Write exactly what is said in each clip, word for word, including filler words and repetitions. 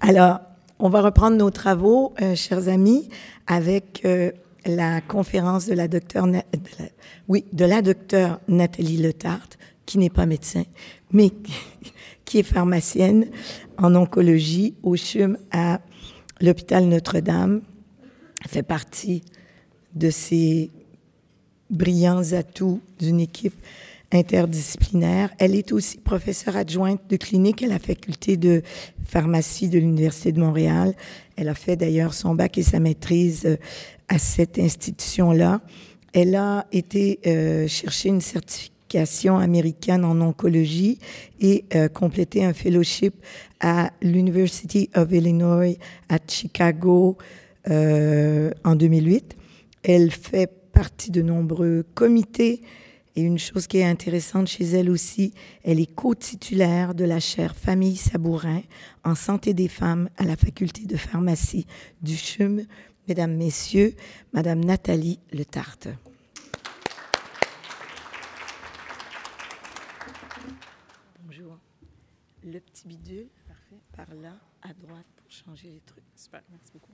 Alors, on va reprendre nos travaux, euh, chers amis, avec euh, la conférence de la docteure, Na- de la, oui, de la docteure Nathalie Letarte, qui n'est pas médecin, mais qui est pharmacienne en oncologie au C H U M à l'hôpital Notre-Dame. Elle fait partie de ces brillants atouts d'une équipe interdisciplinaire. Elle est aussi professeure adjointe de clinique à la faculté de pharmacie de l'Université de Montréal. Elle a fait d'ailleurs son bac et sa maîtrise à cette institution-là. Elle a été euh, chercher une certification américaine en oncologie et euh, compléter un fellowship à l'University of Illinois à Chicago euh, en deux mille huit. Elle fait partie de nombreux comités. Et une chose qui est intéressante chez elle aussi, elle est co-titulaire de la chaire Famille Sabourin en santé des femmes à la faculté de pharmacie du C H U M. Mesdames, Messieurs, Madame Nathalie Letarte. Bonjour. Le petit bidule, parfait, par là, à droite pour changer les trucs. Super, merci beaucoup.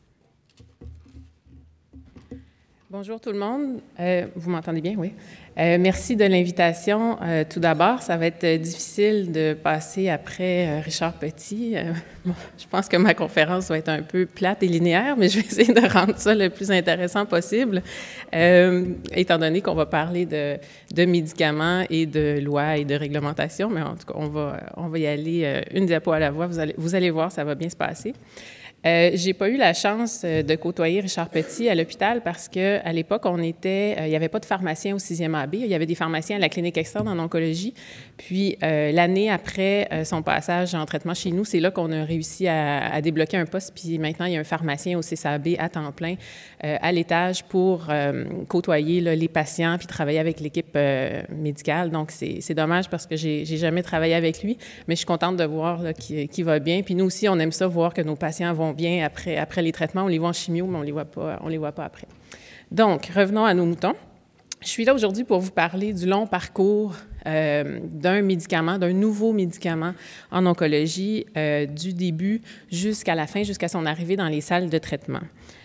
Bonjour tout le monde. Euh, vous m'entendez bien, oui? Euh, merci de l'invitation. Euh, tout d'abord, ça va être difficile de passer après euh, Richard Petit. Euh, bon, je pense que ma conférence va être un peu plate et linéaire, mais je vais essayer de rendre ça le plus intéressant possible, euh, étant donné qu'on va parler de, de médicaments et de lois et de réglementations, mais en tout cas, on va, on va y aller euh, une diapo à la fois. Vous allez, vous allez voir, ça va bien se passer. Euh, j'ai pas eu la chance euh, de côtoyer Richard Petit à l'hôpital parce que à l'époque, on était, euh, il n'y avait pas de pharmacien au sixième A B. Il y avait des pharmaciens à la clinique externe en oncologie. Puis, euh, l'année après euh, son passage en traitement chez nous, c'est là qu'on a réussi à, à débloquer un poste. Puis maintenant, il y a un pharmacien au C S A B à temps plein euh, à l'étage pour euh, côtoyer là, les patients puis travailler avec l'équipe euh, médicale. Donc, c'est, c'est dommage parce que j'ai, j'ai jamais travaillé avec lui, mais je suis contente de voir là, qu'il, qu'il va bien. Puis nous aussi, on aime ça, voir que nos patients vont bien après, après les traitements. On les voit en chimio, mais on les voit pas, on les voit pas après. Donc, revenons à nos moutons. Je suis là aujourd'hui pour vous parler du long parcours euh, d'un médicament, d'un nouveau médicament en oncologie, euh, du début jusqu'à la fin, jusqu'à son arrivée dans les salles de traitement.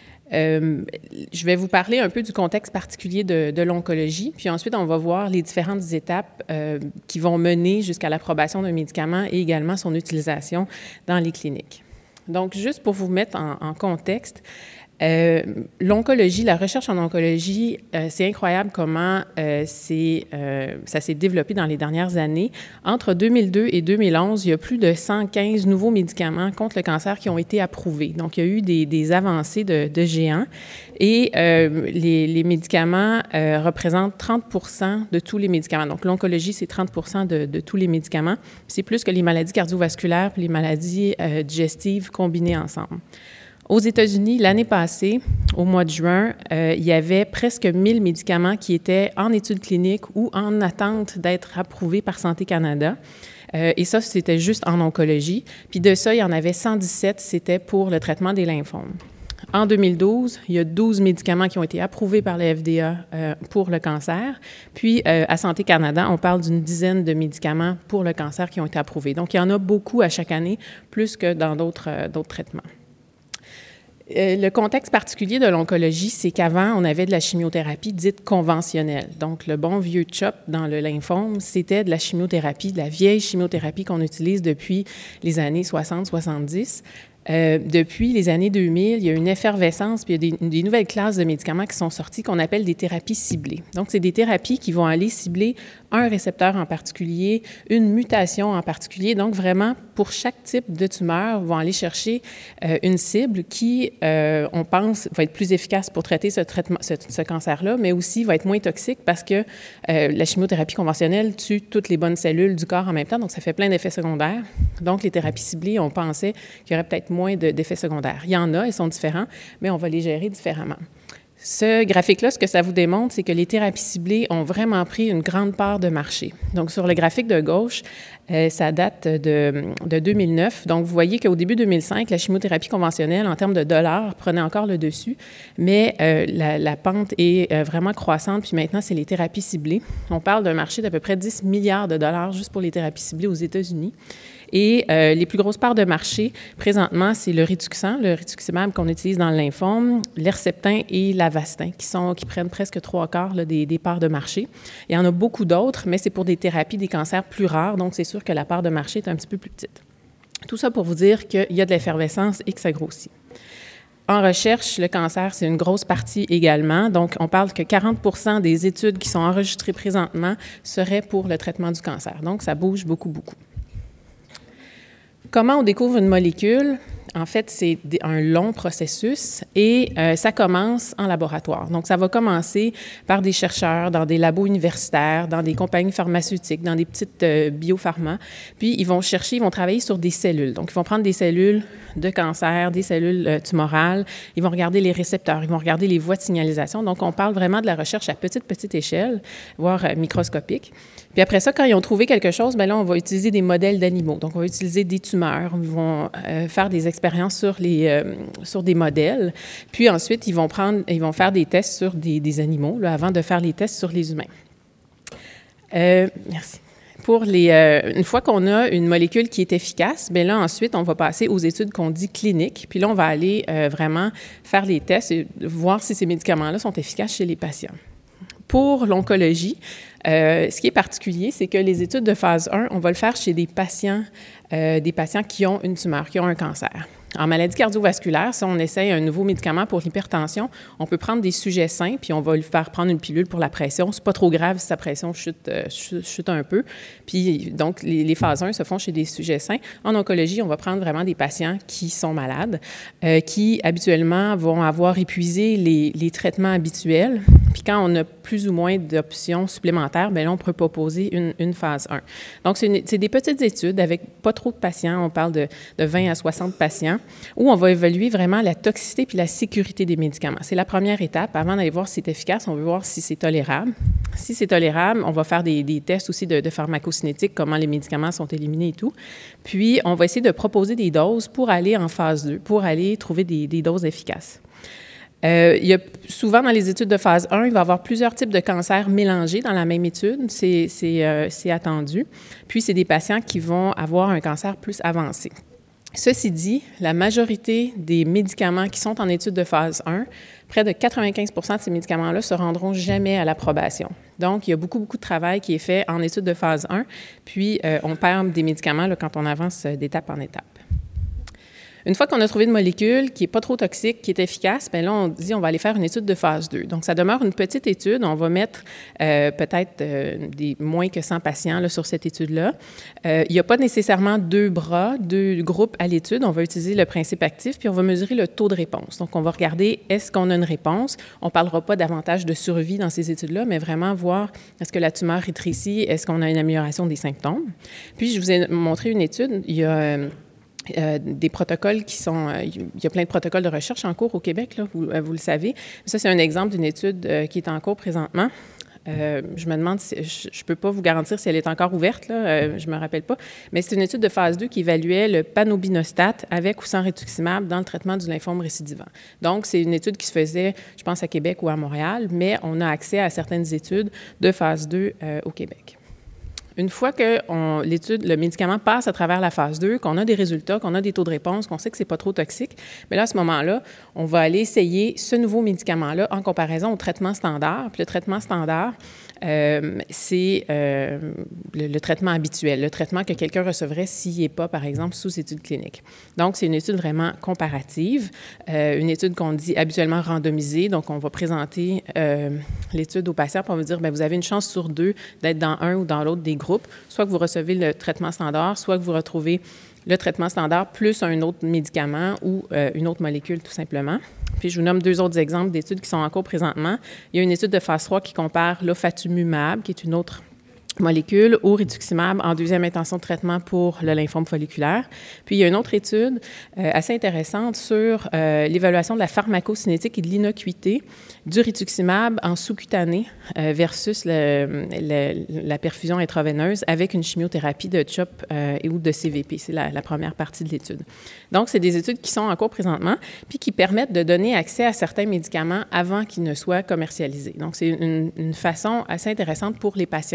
Euh, je vais vous parler un peu du contexte particulier de, de l'oncologie, puis ensuite, on va voir les différentes étapes euh, qui vont mener jusqu'à l'approbation d'un médicament et également son utilisation dans les cliniques. Donc, juste pour vous mettre en, en contexte, euh, l'oncologie, la recherche en oncologie, euh, c'est incroyable comment euh, c'est, euh, ça s'est développé dans les dernières années. Entre deux mille deux et deux mille onze, il y a plus de cent quinze nouveaux médicaments contre le cancer qui ont été approuvés. Donc, il y a eu des, des avancées de, de géants et euh, les, les médicaments euh, représentent trente pour cent de tous les médicaments. Donc, l'oncologie, c'est trente pour cent de, de tous les médicaments. C'est plus que les maladies cardiovasculaires et les maladies euh, digestives combinées ensemble. Aux États-Unis, l'année passée, au mois de juin, euh, il y avait presque mille médicaments qui étaient en études cliniques ou en attente d'être approuvés par Santé Canada. Euh, et ça, c'était juste en oncologie. Puis de ça, il y en avait cent dix-sept, c'était pour le traitement des lymphomes. En deux mille douze, il y a douze médicaments qui ont été approuvés par la F D A euh, pour le cancer. Puis, euh, à Santé Canada, on parle d'une dizaine de médicaments pour le cancer qui ont été approuvés. Donc, il y en a beaucoup à chaque année, plus que dans d'autres, euh, d'autres traitements. Euh, le contexte particulier de l'oncologie, c'est qu'avant, on avait de la chimiothérapie dite conventionnelle. Donc, le bon vieux CHOP dans le lymphome, c'était de la chimiothérapie, de la vieille chimiothérapie qu'on utilise depuis les années soixante soixante-dix. Euh, depuis les années deux mille, il y a une effervescence, puis il y a des, des nouvelles classes de médicaments qui sont sorties qu'on appelle des thérapies ciblées. Donc, c'est des thérapies qui vont aller cibler un récepteur en particulier, une mutation en particulier. Donc, vraiment, pour chaque type de tumeur, vont aller chercher euh, une cible qui, euh, on pense, va être plus efficace pour traiter ce, traitement, ce, ce cancer-là, mais aussi va être moins toxique parce que euh, la chimiothérapie conventionnelle tue toutes les bonnes cellules du corps en même temps, donc ça fait plein d'effets secondaires. Donc, les thérapies ciblées, on pensait qu'il y aurait peut-être moins de, d'effets secondaires. Il y en a, ils sont différents, mais on va les gérer différemment. Ce graphique-là, ce que ça vous démontre, c'est que les thérapies ciblées ont vraiment pris une grande part de marché. Donc, sur le graphique de gauche, euh, ça date de, de deux mille neuf. Donc, vous voyez qu'au début deux mille cinq, la chimiothérapie conventionnelle, en termes de dollars, prenait encore le dessus, mais euh, la, la pente est euh, vraiment croissante, puis maintenant, c'est les thérapies ciblées. On parle d'un marché d'à peu près dix milliards de dollars juste pour les thérapies ciblées aux États-Unis. Et euh, les plus grosses parts de marché, présentement, c'est le Rituxan, le rituximab qu'on utilise dans le lymphome, l'Herceptin et l'Avastin, qui, sont, qui prennent presque trois quarts là, des, des parts de marché. Il y en a beaucoup d'autres, mais c'est pour des thérapies des cancers plus rares, donc c'est sûr que la part de marché est un petit peu plus petite. Tout ça pour vous dire qu'il y a de l'effervescence et que ça grossit. En recherche, le cancer, c'est une grosse partie également. Donc, on parle que quarante pour cent des études qui sont enregistrées présentement seraient pour le traitement du cancer. Donc, ça bouge beaucoup, beaucoup. Comment on découvre une molécule? En fait, c'est un long processus et euh, ça commence en laboratoire. Donc, ça va commencer par des chercheurs dans des labos universitaires, dans des compagnies pharmaceutiques, dans des petites euh, biopharmas. Puis, ils vont chercher, ils vont travailler sur des cellules. Donc, ils vont prendre des cellules de cancer, des cellules euh, tumorales. Ils vont regarder les récepteurs, ils vont regarder les voies de signalisation. Donc, on parle vraiment de la recherche à petite, petite échelle, voire euh, microscopique. Puis après ça, quand ils ont trouvé quelque chose, bien là, on va utiliser des modèles d'animaux. Donc, on va utiliser des tumeurs. Ils vont euh, faire des expériences sur, les, euh, sur des modèles. Puis ensuite, ils vont, prendre, ils vont faire des tests sur des, des animaux là, avant de faire les tests sur les humains. Euh, merci. Pour les, euh, une fois qu'on a une molécule qui est efficace, bien là, ensuite, on va passer aux études qu'on dit cliniques. Puis là, on va aller euh, vraiment faire les tests et voir si ces médicaments-là sont efficaces chez les patients. Pour l'oncologie, euh, ce qui est particulier, c'est que les études de phase un, on va le faire chez des patients, euh, des patients qui ont une tumeur, qui ont un cancer. En maladie cardiovasculaire, si on essaye un nouveau médicament pour l'hypertension, on peut prendre des sujets sains, puis on va lui faire prendre une pilule pour la pression. C'est pas trop grave si sa pression chute, euh, chute, chute un peu. Puis, donc, les, les phases un se font chez des sujets sains. En oncologie, on va prendre vraiment des patients qui sont malades, euh, qui habituellement vont avoir épuisé les, les traitements habituels. Puis quand on a plus ou moins d'options supplémentaires, bien là, on peut proposer une, une phase un. Donc, c'est, une, c'est des petites études avec pas trop de patients. On parle de, de vingt à soixante patients, où on va évaluer vraiment la toxicité puis la sécurité des médicaments. C'est la première étape. Avant d'aller voir si c'est efficace, on veut voir si c'est tolérable. Si c'est tolérable, on va faire des, des tests aussi de, de pharmacocinétique, comment les médicaments sont éliminés et tout. Puis, on va essayer de proposer des doses pour aller en phase deux, pour aller trouver des, des doses efficaces. Euh, il y a souvent dans les études de phase un, il va y avoir plusieurs types de cancers mélangés dans la même étude. C'est, c'est, euh, c'est attendu. Puis, c'est des patients qui vont avoir un cancer plus avancé. Ceci dit, la majorité des médicaments qui sont en étude de phase un, près de quatre-vingt-quinze pour cent de ces médicaments-là ne se rendront jamais à l'approbation. Donc, il y a beaucoup, beaucoup de travail qui est fait en étude de phase un, puis euh, on perd des médicaments là, quand on avance d'étape en étape. Une fois qu'on a trouvé une molécule qui n'est pas trop toxique, qui est efficace, bien là, on dit on va aller faire une étude de phase deux. Donc, ça demeure une petite étude. On va mettre euh, peut-être euh, des moins que cent patients là, sur cette étude-là. Euh, il n'y a pas nécessairement deux bras, deux groupes à l'étude. On va utiliser le principe actif, puis on va mesurer le taux de réponse. Donc, on va regarder est-ce qu'on a une réponse. On ne parlera pas davantage de survie dans ces études-là, mais vraiment voir est-ce que la tumeur rétrécit, est-ce qu'on a une amélioration des symptômes. Puis, je vous ai montré une étude. Il y a... Euh, Euh, des protocoles qui sont... Euh, il y a plein de protocoles de recherche en cours au Québec, là, vous, euh, vous le savez. Ça, c'est un exemple d'une étude euh, qui est en cours présentement. Euh, je me demande, si, je ne peux pas vous garantir si elle est encore ouverte, là, euh, je ne me rappelle pas, mais c'est une étude de phase deux qui évaluait le panobinostat avec ou sans rituximab dans le traitement du lymphome récidivant. Donc, c'est une étude qui se faisait, je pense, à Québec ou à Montréal, mais on a accès à certaines études de phase deux euh, au Québec. Une fois que on, l'étude, le médicament passe à travers la phase deux, qu'on a des résultats, qu'on a des taux de réponse, qu'on sait que ce n'est pas trop toxique, mais là, à ce moment-là, on va aller essayer ce nouveau médicament-là en comparaison au traitement standard. Puis le traitement standard, euh, c'est euh, le, le traitement habituel, le traitement que quelqu'un recevrait s'il n'est pas, par exemple, sous étude clinique. Donc, c'est une étude vraiment comparative, euh, une étude qu'on dit habituellement randomisée. Donc, on va présenter euh, l'étude aux patients, puis on va dire, bien, vous avez une chance sur deux d'être dans un ou dans l'autre des groupes, soit que vous recevez le traitement standard, soit que vous retrouvez le traitement standard plus un autre médicament ou euh, une autre molécule, tout simplement. Puis, je vous nomme deux autres exemples d'études qui sont en cours présentement. Il y a une étude de phase trois qui compare l'ofatumumab, qui est une autre molécule, au rituximab en deuxième intention de traitement pour le lymphome folliculaire. Puis, il y a une autre étude euh, assez intéressante sur euh, l'évaluation de la pharmacocinétique et de l'innocuité du rituximab en sous-cutané euh, versus le, le, la perfusion intraveineuse avec une chimiothérapie de C H O P euh, et ou de C V P. C'est la, la première partie de l'étude. Donc, c'est des études qui sont en cours présentement puis qui permettent de donner accès à certains médicaments avant qu'ils ne soient commercialisés. Donc, c'est une, une façon assez intéressante pour les patients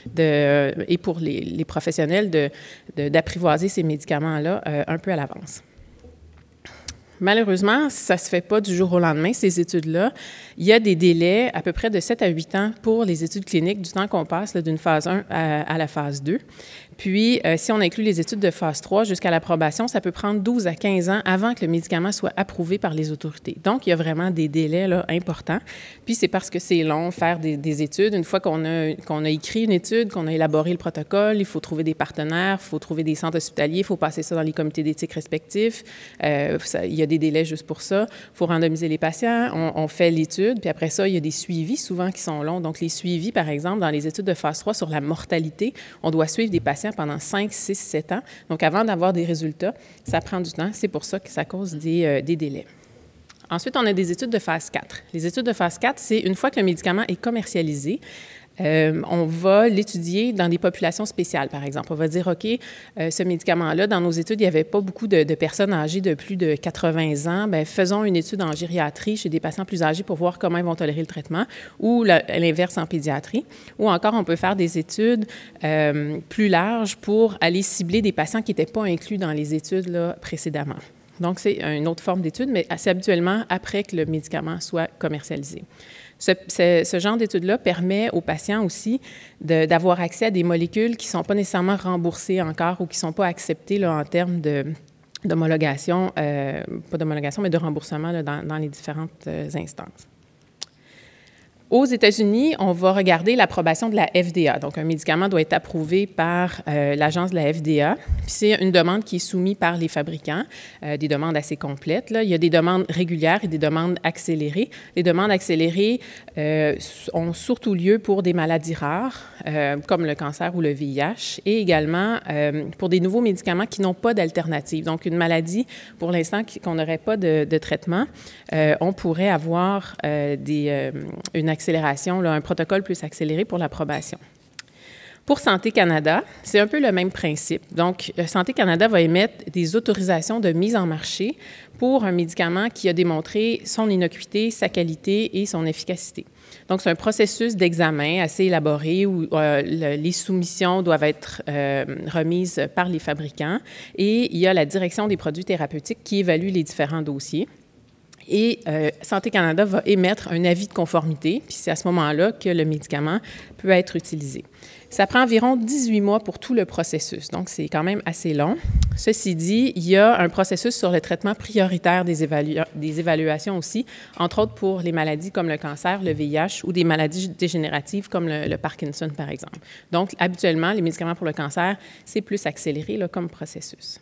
de, et pour les, les professionnels de, de, d'apprivoiser ces médicaments-là euh, un peu à l'avance. Malheureusement, ça ne se fait pas du jour au lendemain, ces études-là. Il y a des délais à peu près de sept à huit ans pour les études cliniques, du temps qu'on passe là, d'une phase un à, à la phase deux. Puis, euh, si on inclut les études de phase trois jusqu'à l'approbation, ça peut prendre douze à quinze ans avant que le médicament soit approuvé par les autorités. Donc, il y a vraiment des délais là, importants. Puis, c'est parce que c'est long faire des, des études. Une fois qu'on a, qu'on a écrit une étude, qu'on a élaboré le protocole, il faut trouver des partenaires, il faut trouver des centres hospitaliers, il faut passer ça dans les comités d'éthique respectifs. Euh, ça, il y a des délais juste pour ça. Il faut randomiser les patients. On, on fait l'étude. Puis après ça, il y a des suivis souvent qui sont longs. Donc, les suivis, par exemple, dans les études de phase trois sur la mortalité, on doit suivre des patients pendant cinq, six, sept ans. Donc, avant d'avoir des résultats, ça prend du temps. C'est pour ça que ça cause des, euh, des délais. Ensuite, on a des études de phase quatre. Les études de phase quatre, c'est une fois que le médicament est commercialisé, Euh, on va l'étudier dans des populations spéciales, par exemple. On va dire, OK, euh, ce médicament-là, dans nos études, il n'y avait pas beaucoup de, de personnes âgées de plus de quatre-vingts ans. Bien, faisons une étude en gériatrie chez des patients plus âgés pour voir comment ils vont tolérer le traitement, ou la, l'inverse en pédiatrie. Ou encore, on peut faire des études euh, plus larges pour aller cibler des patients qui n'étaient pas inclus dans les études là, précédemment. Donc, c'est une autre forme d'étude, mais c'est habituellement après que le médicament soit commercialisé. Ce, ce, ce genre d'étude-là permet aux patients aussi de, d'avoir accès à des molécules qui ne sont pas nécessairement remboursées encore ou qui ne sont pas acceptées là, en termes de, d'homologation, euh, pas d'homologation, mais de remboursement là, dans, dans les différentes euh, instances. Aux États-Unis, on va regarder l'approbation de la F D A. Donc, un médicament doit être approuvé par euh, l'agence de la F D A. Puis c'est une demande qui est soumise par les fabricants, euh, des demandes assez complètes. Là. Il y a des demandes régulières et des demandes accélérées. Les demandes accélérées euh, ont surtout lieu pour des maladies rares, euh, comme le cancer ou le V I H, et également euh, pour des nouveaux médicaments qui n'ont pas d'alternative. Donc, une maladie, pour l'instant, qu'on n'aurait pas de, de traitement, euh, on pourrait avoir euh, des, euh, une accélération, là, un protocole plus accéléré pour l'approbation. Pour Santé Canada, c'est un peu le même principe. Donc, Santé Canada va émettre des autorisations de mise en marché pour un médicament qui a démontré son innocuité, sa qualité et son efficacité. Donc, c'est un processus d'examen assez élaboré où euh, le, les soumissions doivent être euh, remises par les fabricants et il y a la direction des produits thérapeutiques qui évalue les différents dossiers. Et euh, Santé Canada va émettre un avis de conformité, puis c'est à ce moment-là que le médicament peut être utilisé. Ça prend environ dix-huit mois pour tout le processus, donc c'est quand même assez long. Ceci dit, il y a un processus sur le traitement prioritaire des, évalu- des évaluations aussi, entre autres pour les maladies comme le cancer, le V I H ou des maladies dégénératives comme le, le Parkinson, par exemple. Donc, habituellement, les médicaments pour le cancer, c'est plus accéléré là, comme processus.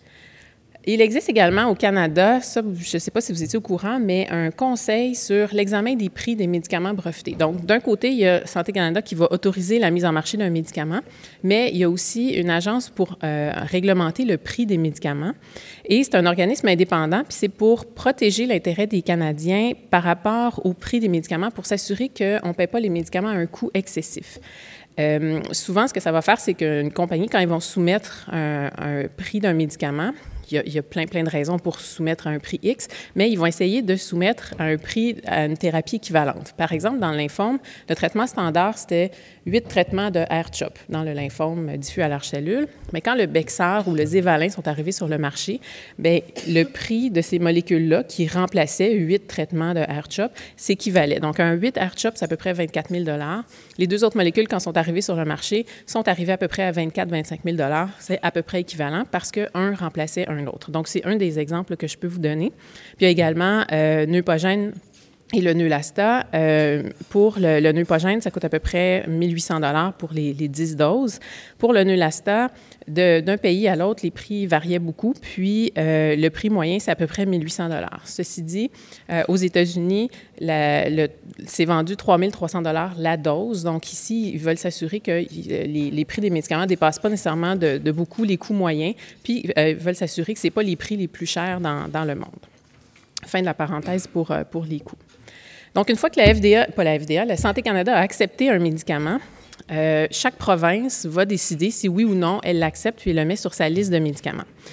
Il existe également au Canada, ça, je ne sais pas si vous étiez au courant, mais un conseil sur l'examen des prix des médicaments brevetés. Donc, d'un côté, il y a Santé Canada qui va autoriser la mise en marché d'un médicament, mais il y a aussi une agence pour euh, réglementer le prix des médicaments. Et c'est un organisme indépendant, puis c'est pour protéger l'intérêt des Canadiens par rapport au prix des médicaments, pour s'assurer qu'on ne paie pas les médicaments à un coût excessif. Euh, souvent, ce que ça va faire, c'est qu'une compagnie, quand ils vont soumettre un, un prix d'un médicament, il y, a, il y a plein, plein de raisons pour soumettre à un prix X, mais ils vont essayer de soumettre à un prix à une thérapie équivalente. Par exemple, dans le lymphome, le traitement standard, c'était huit traitements de R-CHOP dans le lymphome diffus à large cellule. Mais quand le Bexar ou le Zévalin sont arrivés sur le marché, bien, le prix de ces molécules-là, qui remplaçaient huit traitements de R-CHOP, s'équivalait. Donc, un huit R-CHOP, c'est à peu près vingt-quatre mille dollars. Les deux autres molécules, quand sont arrivées sur le marché, sont arrivées à peu près à vingt-quatre à vingt-cinq mille dollars. C'est à peu près équivalent parce qu'un remplaçait un autre. Donc, c'est un des exemples que je peux vous donner. Puis, il y a également euh, Neupogène et le Neulasta. Euh, pour le, le Neupogène, ça coûte à peu près mille huit cents dollars pour les, les dix doses. Pour le Neulasta, de, d'un pays à l'autre, les prix variaient beaucoup. Puis, euh, le prix moyen, c'est à peu près mille huit cents dollars. Ceci dit, euh, aux États-Unis, la, le, c'est vendu trois mille trois cents dollars la dose. Donc, ici, ils veulent s'assurer que les, les prix des médicaments ne dépassent pas nécessairement de, de beaucoup les coûts moyens. Puis, euh, ils veulent s'assurer que ce n'est pas les prix les plus chers dans, dans le monde. Fin de la parenthèse pour, pour les coûts. Donc, une fois que la F D A, pas la F D A, la Santé Canada a accepté un médicament, euh, chaque province va décider si oui ou non elle l'accepte puis elle le met sur sa liste de médicaments.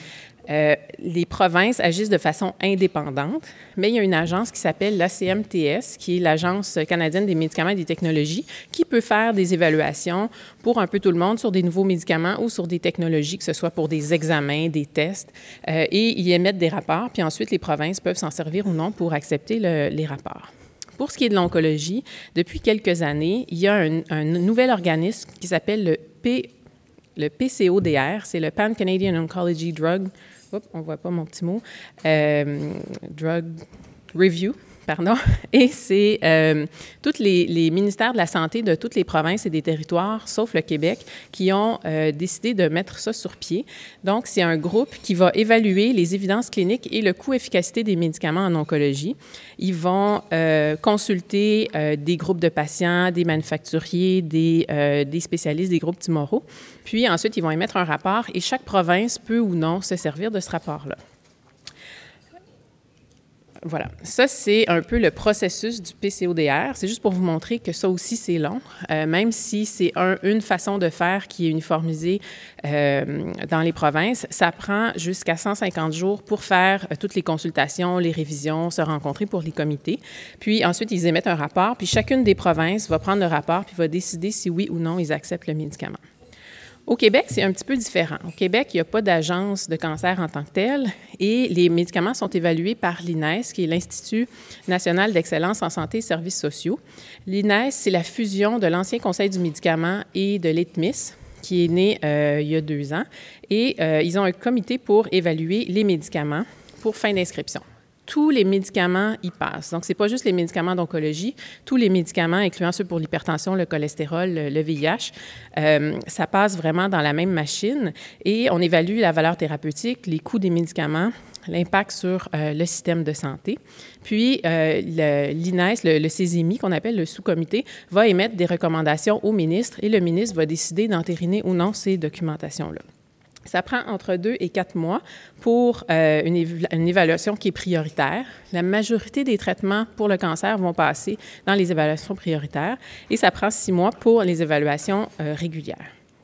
Euh, les provinces agissent de façon indépendante, mais il y a une agence qui s'appelle l'A C M T S, qui est l'Agence canadienne des médicaments et des technologies, qui peut faire des évaluations pour un peu tout le monde sur des nouveaux médicaments ou sur des technologies, que ce soit pour des examens, des tests, euh, et ils émettent des rapports, puis ensuite les provinces peuvent s'en servir ou non pour accepter le, les rapports. Pour ce qui est de l'oncologie, depuis quelques années, il y a un, un nouvel organisme qui s'appelle le, P, le P C O D R, c'est le Pan Canadian Oncology Drug, oups, on ne voit pas mon petit mot, euh, Drug Review, pardon, et c'est euh, tous les, les ministères de la Santé de toutes les provinces et des territoires, sauf le Québec, qui ont euh, décidé de mettre ça sur pied. Donc, c'est un groupe qui va évaluer les évidences cliniques et le coût-efficacité des médicaments en oncologie. Ils vont euh, consulter euh, des groupes de patients, des manufacturiers, des, euh, des spécialistes, des groupes tumoraux. Puis ensuite, ils vont émettre un rapport et chaque province peut ou non se servir de ce rapport-là. Voilà. Ça, c'est un peu le processus du P C O D R. C'est juste pour vous montrer que ça aussi, c'est long. Euh, même si c'est un, une façon de faire qui est uniformisée euh, dans les provinces, ça prend jusqu'à cent cinquante jours pour faire euh, toutes les consultations, les révisions, se rencontrer pour les comités. Puis ensuite, ils émettent un rapport. Puis chacune des provinces va prendre le rapport puis va décider si oui ou non ils acceptent le médicament. Au Québec, c'est un petit peu différent. Au Québec, il n'y a pas d'agence de cancer en tant que telle et les médicaments sont évalués par l'I N E S, qui est l'Institut national d'excellence en santé et services sociaux. L'I N E S, c'est la fusion de l'ancien Conseil du médicament et de l'I T M I S, qui est né euh, il y a deux ans. Et euh, ils ont un comité pour évaluer les médicaments pour fin d'inscription. Tous les médicaments y passent. Donc, ce n'est pas juste les médicaments d'oncologie. Tous les médicaments, incluant ceux pour l'hypertension, le cholestérol, le, le V I H, euh, ça passe vraiment dans la même machine et on évalue la valeur thérapeutique, les coûts des médicaments, l'impact sur euh, le système de santé. Puis, euh, l'I N E S, le, le C E S I M I, qu'on appelle le sous-comité, va émettre des recommandations au ministre et le ministre va décider d'entériner ou non ces documentations-là. Ça prend entre deux et quatre mois pour euh, une, éva- une évaluation qui est prioritaire. La majorité des traitements pour le cancer vont passer dans les évaluations prioritaires et ça prend six mois pour les évaluations euh, régulières.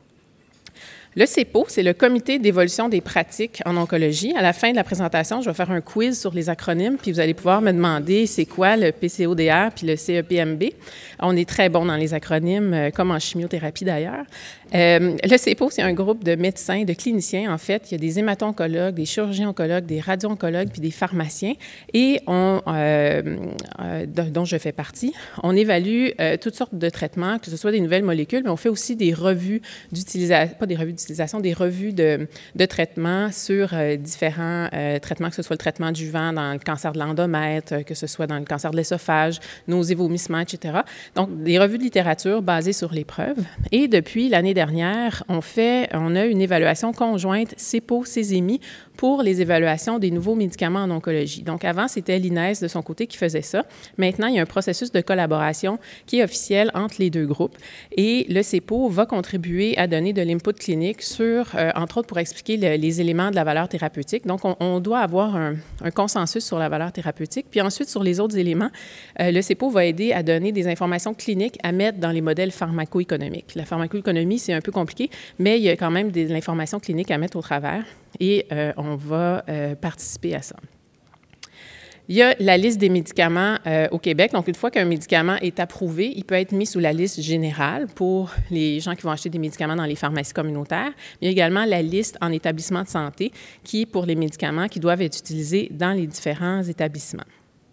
Le C E P O, c'est le Comité d'évolution des pratiques en oncologie. À la fin de la présentation, je vais faire un quiz sur les acronymes, puis vous allez pouvoir me demander c'est quoi le P C O D R puis le C E P M B. On est très bon dans les acronymes, euh, comme en chimiothérapie d'ailleurs. Euh, le C E P O, c'est un groupe de médecins, de cliniciens, en fait. Il y a des hémato-oncologues, des chirurgiens-oncologues, des radio-oncologues, puis des pharmaciens. Et on, euh, euh, dont je fais partie, on évalue euh, toutes sortes de traitements, que ce soit des nouvelles molécules, mais on fait aussi des revues d'utilisation, pas des revues d'utilisation, des revues de, de traitements sur euh, différents euh, traitements, que ce soit le traitement du vent dans le cancer de l'endomètre, que ce soit dans le cancer de l'œsophage, nausées, vomissements, et cetera. Donc, des revues de littérature basées sur les preuves. Et depuis l'année dernière, Dernière, on, fait, on a une évaluation conjointe C E P O-C E S I M I pour les évaluations des nouveaux médicaments en oncologie. Donc, avant, c'était l'I N E S de son côté qui faisait ça. Maintenant, il y a un processus de collaboration qui est officiel entre les deux groupes. Et le C E P O va contribuer à donner de l'input clinique sur, euh, entre autres, pour expliquer le, les éléments de la valeur thérapeutique. Donc, on, on doit avoir un, un consensus sur la valeur thérapeutique. Puis ensuite, sur les autres éléments, euh, le C E P O va aider à donner des informations cliniques à mettre dans les modèles pharmacoéconomiques. La pharmacoéconomie, c'est un peu compliqué, mais il y a quand même de l'information clinique à mettre au travers et euh, on va euh, participer à ça. Il y a la liste des médicaments euh, au Québec. Donc, une fois qu'un médicament est approuvé, il peut être mis sous la liste générale pour les gens qui vont acheter des médicaments dans les pharmacies communautaires. Il y a également la liste en établissement de santé qui est pour les médicaments qui doivent être utilisés dans les différents établissements.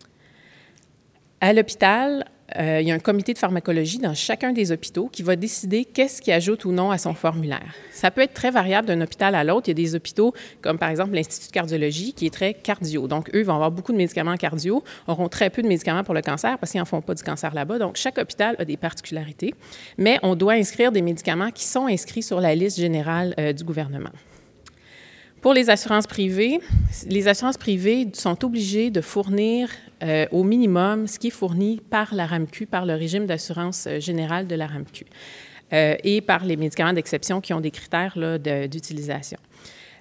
À l'hôpital, Euh, il y a un comité de pharmacologie dans chacun des hôpitaux qui va décider qu'est-ce qui ajoute ou non à son formulaire. Ça peut être très variable d'un hôpital à l'autre. Il y a des hôpitaux comme, par exemple, l'Institut de cardiologie qui est très cardio. Donc, eux vont avoir beaucoup de médicaments cardio, auront très peu de médicaments pour le cancer parce qu'ils n'en font pas du cancer là-bas. Donc, chaque hôpital a des particularités, mais on doit inscrire des médicaments qui sont inscrits sur la liste générale euh, du gouvernement. Pour les assurances privées, les assurances privées sont obligées de fournir euh, au minimum ce qui est fourni par la R A M Q, par le régime d'assurance générale de la R A M Q, euh, et par les médicaments d'exception qui ont des critères là, de, d'utilisation.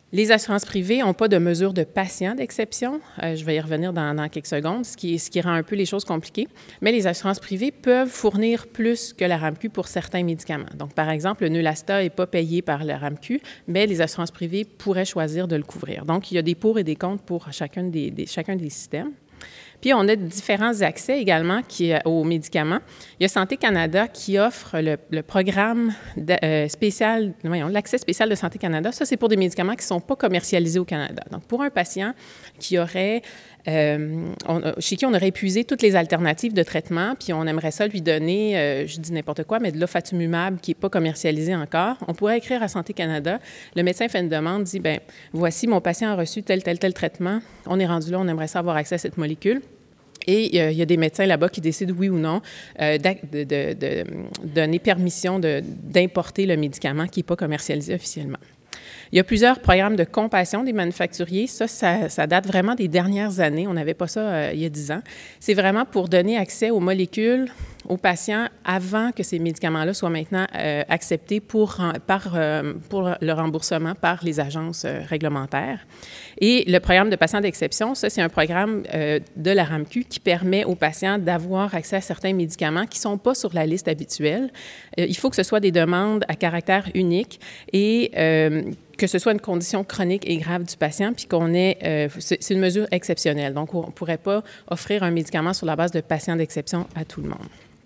Les assurances privées n'ont pas de mesure de patient d'exception. Euh, je vais y revenir dans, dans quelques secondes, ce qui, ce qui rend un peu les choses compliquées. Mais les assurances privées peuvent fournir plus que la R A M Q pour certains médicaments. Donc, par exemple, le Neulasta n'est pas payé par la R A M Q, mais les assurances privées pourraient choisir de le couvrir. Donc, il y a des pour et des contre pour chacun des, des, chacun des systèmes. Puis, on a différents accès également qui, aux médicaments. Il y a Santé Canada qui offre le, le programme de, euh, spécial, voyons, l'accès spécial de Santé Canada. Ça, c'est pour des médicaments qui ne sont pas commercialisés au Canada. Donc, pour un patient qui aurait, euh, on, chez qui on aurait épuisé toutes les alternatives de traitement, puis on aimerait ça lui donner, euh, je dis n'importe quoi, mais de l'ofatumumab qui n'est pas commercialisé encore, on pourrait écrire à Santé Canada. Le médecin fait une demande, dit, bien, voici, mon patient a reçu tel, tel, tel traitement. On est rendu là, on aimerait ça avoir accès à cette molécule. Et euh, il y a des médecins là-bas qui décident, oui ou non, euh, de, de, de donner permission de, d'importer le médicament qui n'est pas commercialisé officiellement. Il y a plusieurs programmes de compassion des manufacturiers. Ça, ça, ça date vraiment des dernières années. On n'avait pas ça euh, il y a dix ans. C'est vraiment pour donner accès aux molécules aux patients avant que ces médicaments-là soient maintenant euh, acceptés pour, par, euh, pour le remboursement par les agences euh, réglementaires. Et le programme de patients d'exception, ça, c'est un programme euh, de la R A M Q qui permet aux patients d'avoir accès à certains médicaments qui ne sont pas sur la liste habituelle. Euh, il faut que ce soit des demandes à caractère unique et euh, que ce soit une condition chronique et grave du patient, puis qu'on ait... Euh, c'est, c'est une mesure exceptionnelle. Donc, on ne pourrait pas offrir un médicament sur la base de patients d'exception à tout le monde.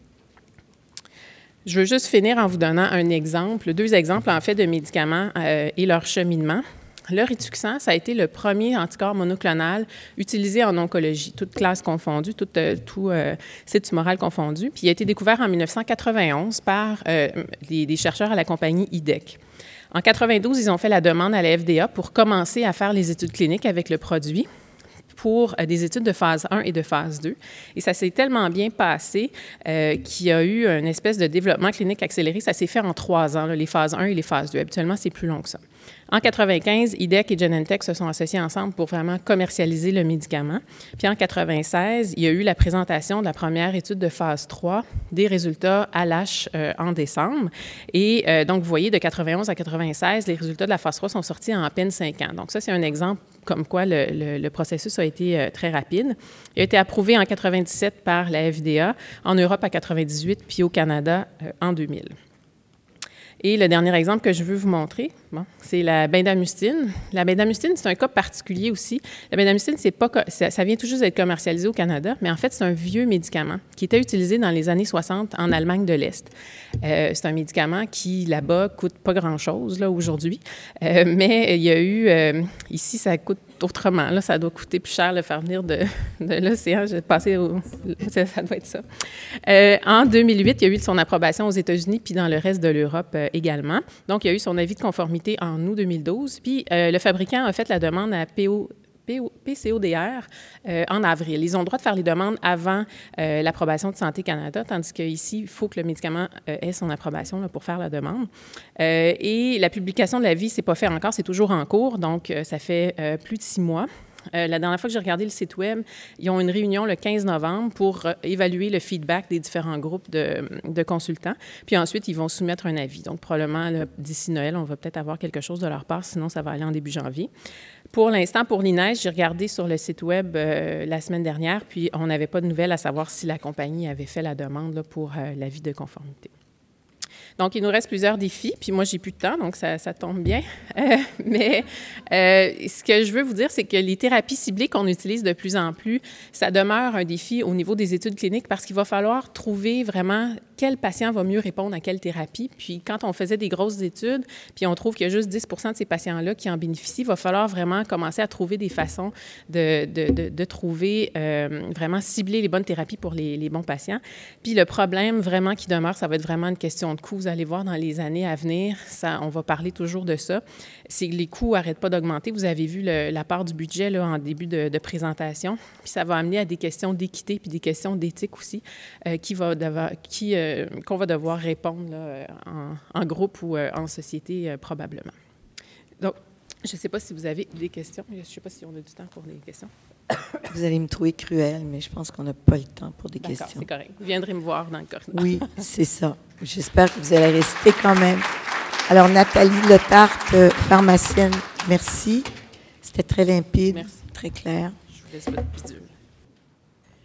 Je veux juste finir en vous donnant un exemple, deux exemples, en fait, de médicaments euh, et leur cheminement. Le Rituxan, ça a été le premier anticorps monoclonal utilisé en oncologie, toute classe confondue, tout, euh, tout euh, site tumoral confondu. Puis il a été découvert en dix-neuf cent quatre-vingt-onze par euh, des, des chercheurs à la compagnie I D E C. En quatre-vingt-douze, ils ont fait la demande à la F D A pour commencer à faire les études cliniques avec le produit pour euh, des études de phase un et de phase deux. Et ça s'est tellement bien passé euh, qu'il y a eu une espèce de développement clinique accéléré. Ça s'est fait en trois ans, là, les phases un et les phases deux. Habituellement, c'est plus long que ça. En quatre-vingt-quinze, I D E C et Genentech se sont associés ensemble pour vraiment commercialiser le médicament. Puis en quatre-vingt-seize, il y a eu la présentation de la première étude de phase trois, des résultats à l'A S H euh, en décembre. Et euh, donc, vous voyez, de quatre-vingt-onze à quatre-vingt-seize, les résultats de la phase trois sont sortis en à peine cinq ans. Donc ça, c'est un exemple comme quoi le, le, le processus a été euh, très rapide. Il a été approuvé en quatre-vingt-dix-sept par la F D A, en Europe à quatre-vingt-dix-huit, puis au Canada euh, en deux mille. Et le dernier exemple que je veux vous montrer, bon, c'est la bendamustine. La bendamustine, c'est un cas particulier aussi. La bendamustine, c'est pas, ça, ça vient tout juste d'être commercialisé au Canada, mais en fait, c'est un vieux médicament qui était utilisé dans les années soixante en Allemagne de l'Est. Euh, c'est un médicament qui, là-bas, coûte pas grand-chose, là, aujourd'hui. Euh, mais il y a eu... Euh, ici, ça coûte autrement. Là, ça doit coûter plus cher de le faire venir de, de l'océan. J'ai passé au... Ça, ça doit être ça. Euh, en deux mille huit, il y a eu son approbation aux États-Unis puis dans le reste de l'Europe euh, également. Donc, il y a eu son avis de conformité en août deux mille douze. Puis, euh, le fabricant a fait la demande à P O... P C O D R euh, en avril. Ils ont le droit de faire les demandes avant euh, l'approbation de Santé Canada, tandis qu'ici, il faut que le médicament euh, ait son approbation là, pour faire la demande. Euh, et la publication de l'avis, ce n'est pas fait encore, c'est toujours en cours, donc euh, ça fait euh, plus de six mois. Euh, la dernière fois que j'ai regardé le site Web, ils ont une réunion le quinze novembre pour euh, évaluer le feedback des différents groupes de, de consultants. Puis ensuite, ils vont soumettre un avis. Donc, probablement, là, d'ici Noël, on va peut-être avoir quelque chose de leur part, sinon ça va aller en début janvier. Pour l'instant, pour l'I N E S, j'ai regardé sur le site Web euh, la semaine dernière, puis on n'avait pas de nouvelles à savoir si la compagnie avait fait la demande là, pour euh, l'avis de conformité. Donc, il nous reste plusieurs défis, puis moi, j'ai plus de temps, donc ça, ça tombe bien. Euh, mais euh, ce que je veux vous dire, c'est que les thérapies ciblées qu'on utilise de plus en plus, ça demeure un défi au niveau des études cliniques parce qu'il va falloir trouver vraiment quel patient va mieux répondre à quelle thérapie. Puis, quand on faisait des grosses études, puis on trouve qu'il y a juste dix pour cent de ces patients-là qui en bénéficient, il va falloir vraiment commencer à trouver des façons de, de, de, de trouver, euh, vraiment cibler les bonnes thérapies pour les, les bons patients. Puis, le problème vraiment qui demeure, ça va être vraiment une question de coût. Vous allez voir dans les années à venir, ça, on va parler toujours de ça, c'est que les coûts n'arrêtent pas d'augmenter. Vous avez vu le, la part du budget là, en début de, de présentation. Puis ça va amener à des questions d'équité puis des questions d'éthique aussi euh, qui va devoir, qui, euh, qu'on va devoir répondre là, en, en groupe ou euh, en société euh, probablement. Donc, je ne sais pas si vous avez des questions. Je ne sais pas si on a du temps pour des questions. Vous allez me trouver cruelle, mais je pense qu'on n'a pas le temps pour des D'accord, questions. c'est correct. Vous viendrez me voir dans le corridor. Oui, c'est ça. J'espère que vous allez rester quand même. Alors, Nathalie Letarte, pharmacienne Merci. C'était très limpide, Merci. très clair. Je vous laisse votre bidule.